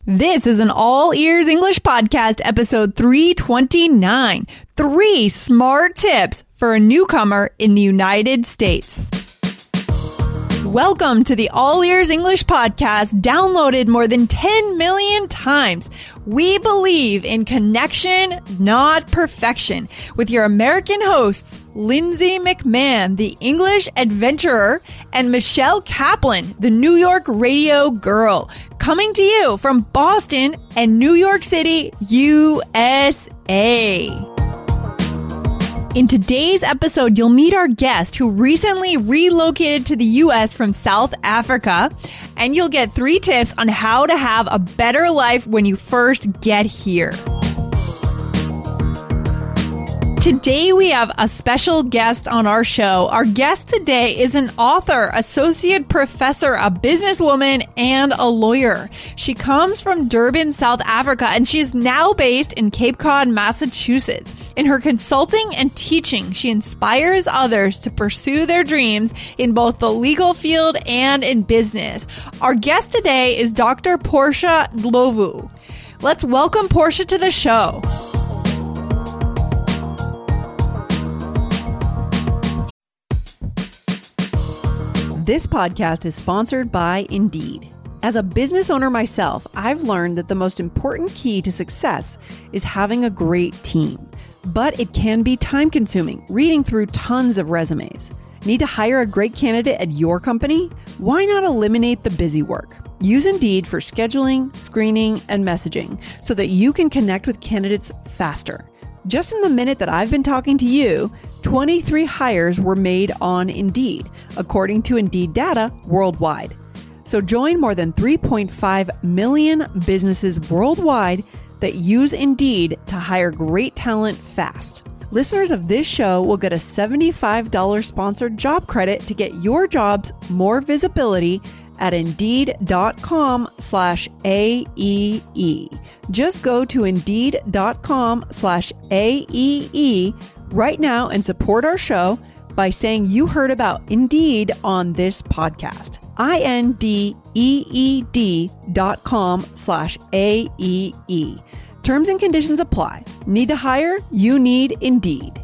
This is an All Ears English Podcast, episode 329. 3 smart tips for a newcomer in the United States. Welcome to the All Ears English Podcast, downloaded more than 10 million times. We believe in connection, not perfection, with your American hosts, Lindsay McMahon, the English adventurer, and Michelle Kaplan, the New York radio girl, coming to you from Boston and New York City, USA. In today's episode, you'll meet our guest who recently relocated to the U.S. from South Africa, and you'll get 3 tips on how to have a better life when you first get here. Today, we have a special guest on our show. Our guest today is an author, associate professor, a businesswoman, and a lawyer. She comes from Durban, South Africa, and she's now based in Cape Cod, Massachusetts. In her consulting and teaching, she inspires others to pursue their dreams in both the legal field and in business. Our guest today is Dr. Portia Ndlovu. Let's welcome Portia to the show. This podcast is sponsored by Indeed. As a business owner myself, I've learned that the most important key to success is having a great team. But it can be time-consuming, reading through tons of resumes. Need to hire a great candidate at your company? Why not eliminate the busy work? Use Indeed for scheduling, screening, and messaging so that you can connect with candidates faster. Just in the minute that I've been talking to you, 23 hires were made on Indeed, according to Indeed data worldwide. So join more than 3.5 million businesses worldwide that use Indeed to hire great talent fast. Listeners of this show will get a $75 sponsored job credit to get your jobs more visibility at Indeed.com/AEE. Just go to Indeed.com/AEE right now and support our show by saying you heard about Indeed on this podcast. INDEED.com/AEE. Terms and conditions apply. Need to hire? You need Indeed.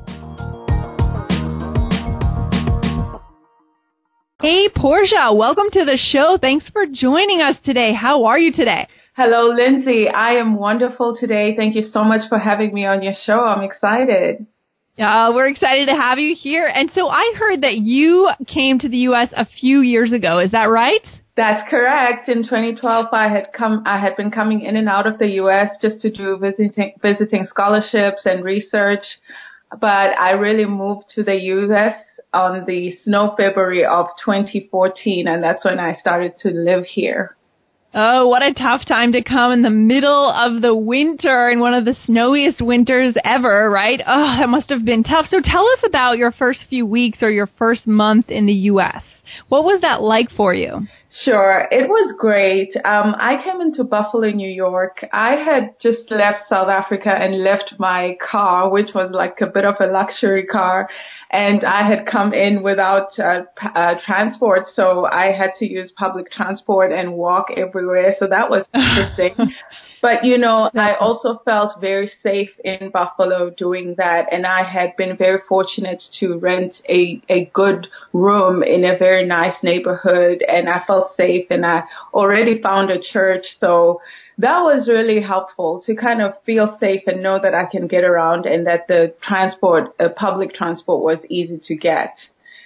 Hey, Portia, welcome to the show. Thanks for joining us today. How are you today? Hello, Lindsay. I am wonderful today. Thank you so much for having me on your show. I'm excited. We're excited to have you here. And so I heard that you came to the U.S. a few years ago. Is that right? That's correct. In 2012, I had been coming in and out of the U.S. just to do visiting scholarships and research. But I really moved to the U.S. on the snow February of 2014, and that's when I started to live here. Oh, what a tough time to come in the middle of the winter, in one of the snowiest winters ever, right? Oh, that must have been tough. So tell us about your first few weeks or your first month in the U.S. What was that like for you? Sure. It was great. I came into Buffalo, New York. I had just left South Africa and left my car, which was like a bit of a luxury car. And I had come in without transport, so I had to use public transport and walk everywhere. So that was interesting. But, you know, I also felt very safe in Buffalo doing that. And I had been very fortunate to rent a good room in a very nice neighborhood. And I felt safe, and I already found a church. So that was really helpful to kind of feel safe and know that I can get around and that the public transport was easy to get.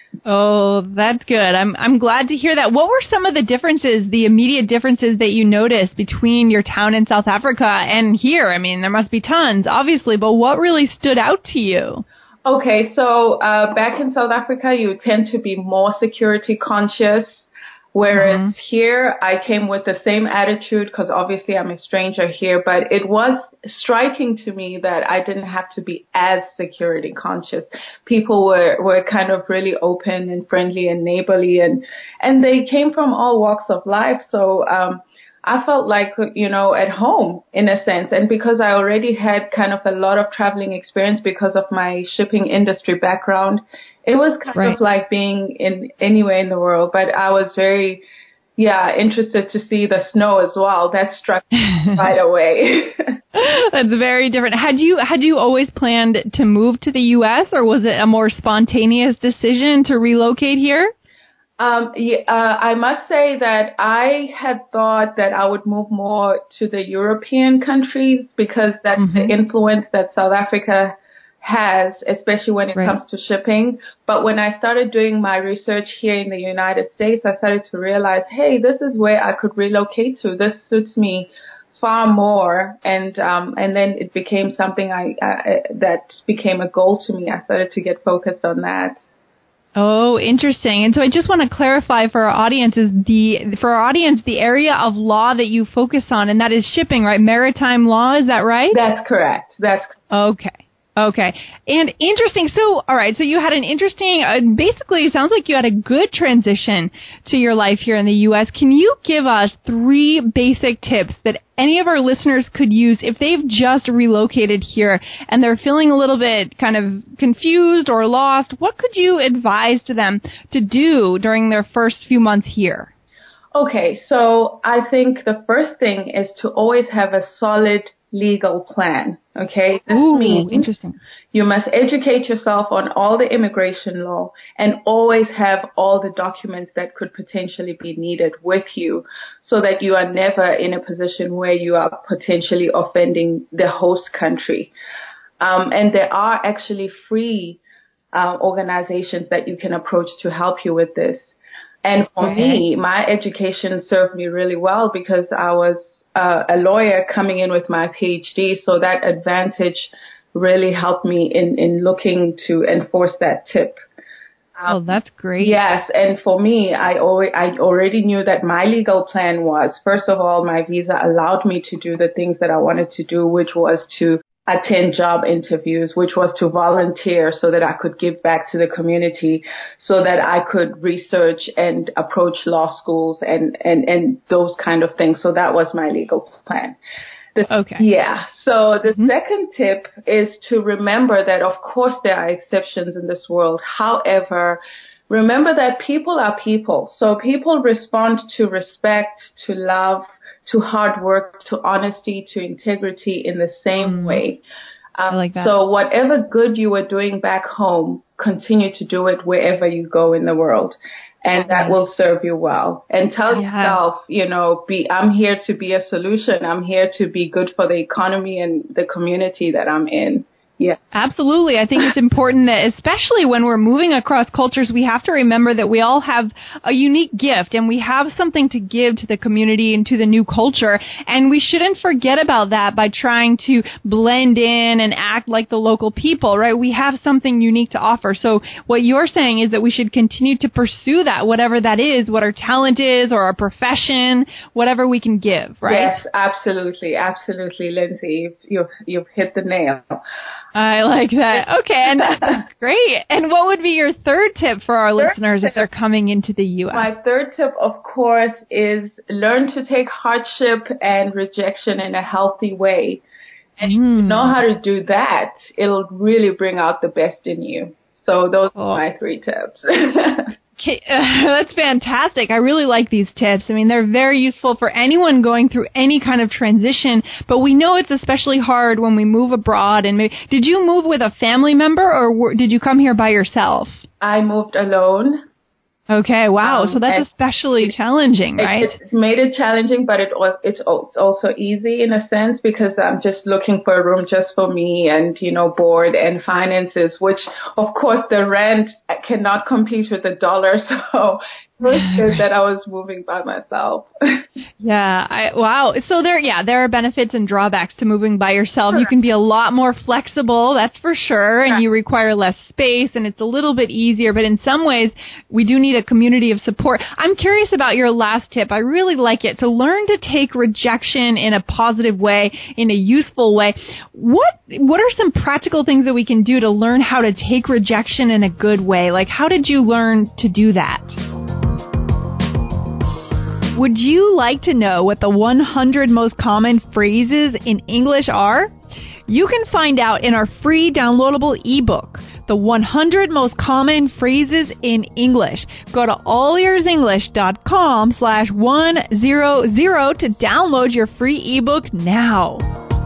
Oh, that's good. I'm glad to hear that. What were some of the differences, the immediate differences that you noticed between your town in South Africa and here? I mean, there must be tons, obviously, but what really stood out to you? Okay, so back in South Africa, you tend to be more security conscious. Whereas here, I came with the same attitude because obviously I'm a stranger here, but it was striking to me that I didn't have to be as security conscious. People were kind of really open and friendly and neighborly, and they came from all walks of life. So I felt like, you know, at home in a sense. And because I already had kind of a lot of traveling experience because of my shipping industry background, it was kind of like being in anywhere in the world. But I was very interested to see the snow as well. That struck me right away. That's very different. Had you always planned to move to the U.S., or was it a more spontaneous decision to relocate here? I must say that I had thought that I would move more to the European countries because that's the influence that South Africa has, especially when it comes to shipping. But when I started doing my research here in the United States, I started to realize, hey, this is where I could relocate to. This suits me far more. And then it became something that became a goal to me. I started to get focused on that. Oh, interesting. And so I just want to clarify for our audience the area of law that you focus on, and that is shipping, right? Maritime law, is that right? That's correct. Okay. And interesting. So, all right. So you had an interesting, basically it sounds like you had a good transition to your life here in the U.S. Can you give us 3 basic tips that any of our listeners could use if they've just relocated here and they're feeling a little bit kind of confused or lost? What could you advise to them to do during their first few months here? Okay. So I think the first thing is to always have a solid legal plan. Okay. This means interesting. You must educate yourself on all the immigration law and always have all the documents that could potentially be needed with you so that you are never in a position where you are potentially offending the host country. And there are actually free organizations that you can approach to help you with this. And for me, my education served me really well because I was a lawyer coming in with my PhD, so that advantage really helped me in looking to enforce that tip. Oh, that's great. Yes, and for me, I already knew that my legal plan was, first of all, my visa allowed me to do the things that I wanted to do, which was to attend job interviews, which was to volunteer so that I could give back to the community, so that I could research and approach law schools and those kind of things. So that was my legal plan. Yeah. So the second tip is to remember that, of course, there are exceptions in this world. However, remember that people are people. So people respond to respect, to love, to hard work, to honesty, to integrity in the same way. I like that. So whatever good you were doing back home, continue to do it wherever you go in the world. And that will serve you well. And tell yourself, I'm here to be a solution. I'm here to be good for the economy and the community that I'm in. Yeah, absolutely. I think it's important that, especially when we're moving across cultures, we have to remember that we all have a unique gift and we have something to give to the community and to the new culture. And we shouldn't forget about that by trying to blend in and act like the local people, right? We have something unique to offer. So what you're saying is that we should continue to pursue that, whatever that is, what our talent is or our profession, whatever we can give, right? Yes, absolutely. Absolutely, Lindsay. You've hit the nail. I like that. Okay, and that's great. And what would be your third tip for our listeners if they're coming into the U.S.? My third tip, of course, is learn to take hardship and rejection in a healthy way. And if you know how to do that, it'll really bring out the best in you. So those are my 3 tips. That's fantastic. I really like these tips. I mean, they're very useful for anyone going through any kind of transition, but we know it's especially hard when we move abroad. And did you move with a family member or did you come here by yourself? I moved alone. Okay, wow. So that's especially challenging, right? It made it challenging, but it's also easy in a sense because I'm just looking for a room just for me and, board and finances, which, of course, the rent cannot compete with the dollar. So it was good that I was moving by myself. Wow. So there are benefits and drawbacks to moving by yourself. Sure. You can be a lot more flexible, that's for sure, and you require less space, and it's a little bit easier. But in some ways, we do need a community of support. I'm curious about your last tip. I really like it. To learn to take rejection in a positive way, in a useful way. What are some practical things that we can do to learn how to take rejection in a good way? Like, how did you learn to do that? Would you like to know what the 100 most common phrases in English are? You can find out in our free downloadable ebook, the 100 most common phrases in English. Go to allearsenglish.com/100 to download your free ebook now.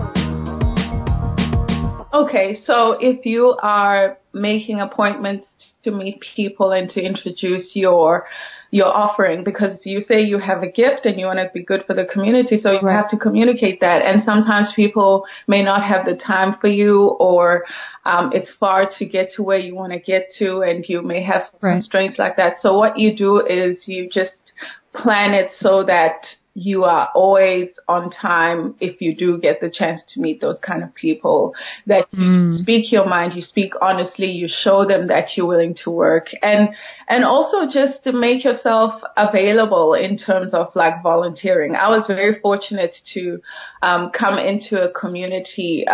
Okay, so if you are making appointments to meet people and to introduce your offering, because you say you have a gift and you want to be good for the community, so you have to communicate that. And sometimes people may not have the time for you, or it's far to get to where you want to get to, and you may have some constraints like that. So what you do is you just plan it so that you are always on time if you do get the chance to meet those kind of people, that you speak your mind, you speak honestly, you show them that you're willing to work, and also just to make yourself available in terms of like volunteering. I was very fortunate to come into a community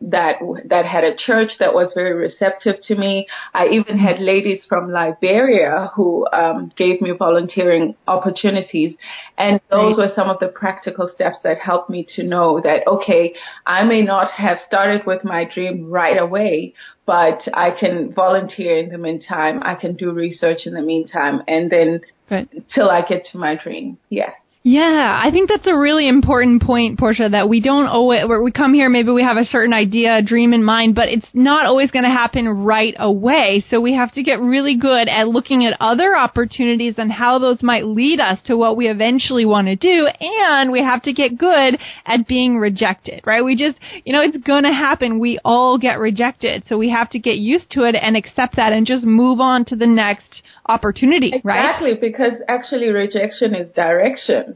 that had a church that was very receptive to me. I even had ladies from Liberia who gave me volunteering opportunities, and those were some of the practical steps that helped me to know that, okay, I may not have started with my dream right away, but I can volunteer in the meantime. I can do research in the meantime, and then till I get to my dream. Yeah. Yeah, I think that's a really important point, Portia, that we don't always, where we come here, maybe we have a certain idea, a dream in mind, but it's not always going to happen right away. So we have to get really good at looking at other opportunities and how those might lead us to what we eventually want to do. And we have to get good at being rejected, right? We just, it's going to happen. We all get rejected. So we have to get used to it and accept that and just move on to the next opportunity, right? Exactly, because actually rejection is direction.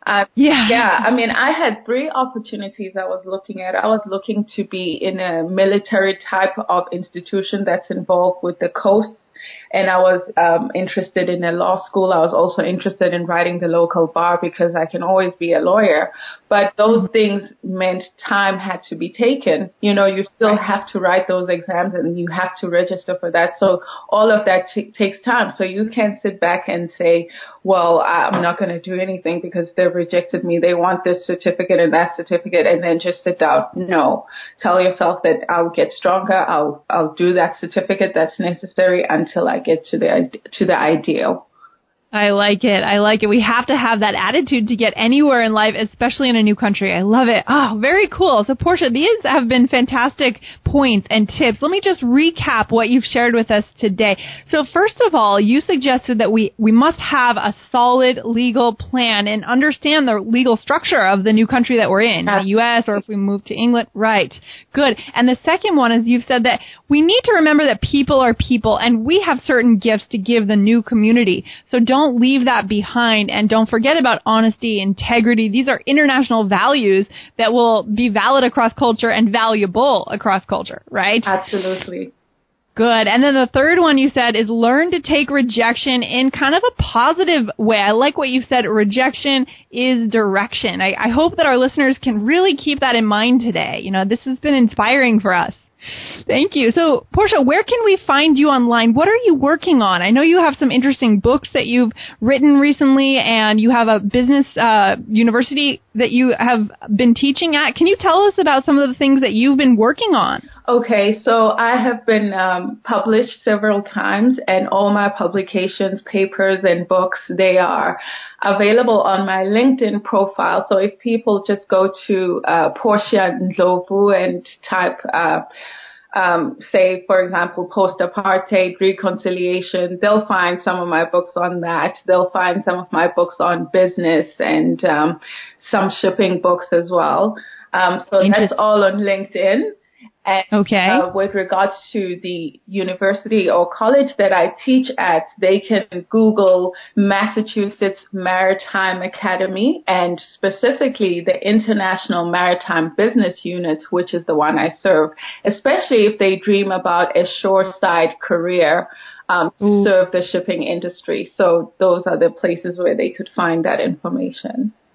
Yeah. I mean, I had 3 opportunities I was looking at. I was looking to be in a military type of institution that's involved with the coasts. And I was interested in a law school. I was also interested in writing the local bar because I can always be a lawyer. But those things meant time had to be taken. You still have to write those exams and you have to register for that. So all of that takes time. So you can't sit back and say, well, I'm not going to do anything because they've rejected me. They want this certificate and that certificate, and then just sit down. No. Tell yourself that I'll get stronger. I'll do that certificate that's necessary until I get to the ideal. I like it. We have to have that attitude to get anywhere in life, especially in a new country. I love it. Oh, very cool. So, Portia, these have been fantastic points and tips. Let me just recap what you've shared with us today. So, first of all, you suggested that we must have a solid legal plan and understand the legal structure of the new country that we're in, the U.S., or if we move to England. Right. Good. And the second one is you've said that we need to remember that people are people, and we have certain gifts to give the new community. So don't leave that behind, and don't forget about honesty, integrity. These are international values that will be valid across culture and valuable across culture, right? Absolutely. Good. And then the third one you said is learn to take rejection in kind of a positive way. I like what you said. Rejection is direction. I hope that our listeners can really keep that in mind today. This has been inspiring for us. Thank you. So, Portia, where can we find you online? What are you working on? I know you have some interesting books that you've written recently, and you have a business university that you have been teaching at. Can you tell us about some of the things that you've been working on? Okay, so I have been published several times, and all my publications, papers, and books, they are available on my LinkedIn profile. So if people just go to Portia Ndlovu and type, say, for example, post-apartheid reconciliation, they'll find some of my books on that. They'll find some of my books on business and some shipping books as well. So that's all on LinkedIn. And with regards to the university or college that I teach at, they can Google Massachusetts Maritime Academy and specifically the International Maritime Business Unit, which is the one I serve, especially if they dream about a shoreside career to serve the shipping industry. So those are the places where they could find that information.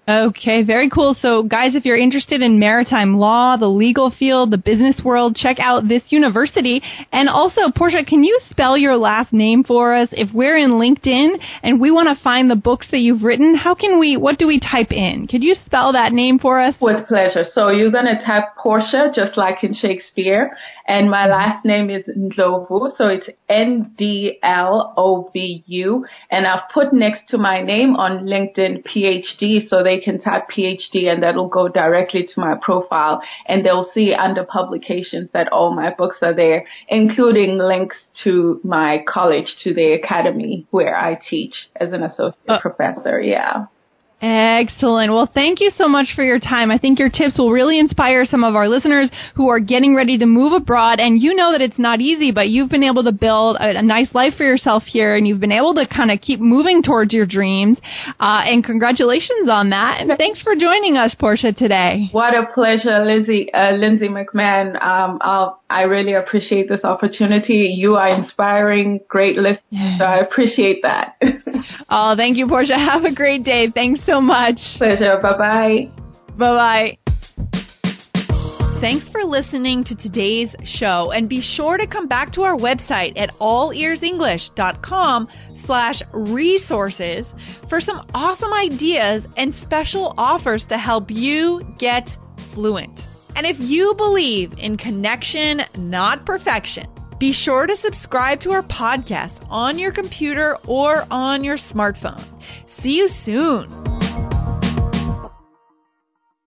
Okay, very cool. So guys, if you're interested in maritime law, the legal field, the business world, check out this university. And also, Portia, can you spell your last name for us? If we're in LinkedIn and we want to find the books that you've written, what do we type in? Could you spell that name for us? With pleasure. So you're going to type Portia, just like in Shakespeare. And my last name is Ndlovu, so it's Ndlovu. And I've put next to my name on LinkedIn PhD, so they can type PhD and that'll go directly to my profile. And they'll see under publications that all my books are there, including links to my college, to the academy where I teach as an associate professor. Yeah. Excellent. Well, thank you so much for your time. I think your tips will really inspire some of our listeners who are getting ready to move abroad. And you know that it's not easy, but you've been able to build a nice life for yourself here, and you've been able to kind of keep moving towards your dreams. And congratulations on that. And thanks for joining us, Portia, today. What a pleasure, Lindsay McMahon. I really appreciate this opportunity. You are inspiring, great listeners, so I appreciate that. Oh, thank you, Portia. Have a great day. Thanks so much. Pleasure. Bye-bye. Bye-bye. Thanks for listening to today's show, and be sure to come back to our website at allearsenglish.com/resources for some awesome ideas and special offers to help you get fluent. And if you believe in connection, not perfection, be sure to subscribe to our podcast on your computer or on your smartphone. See you soon.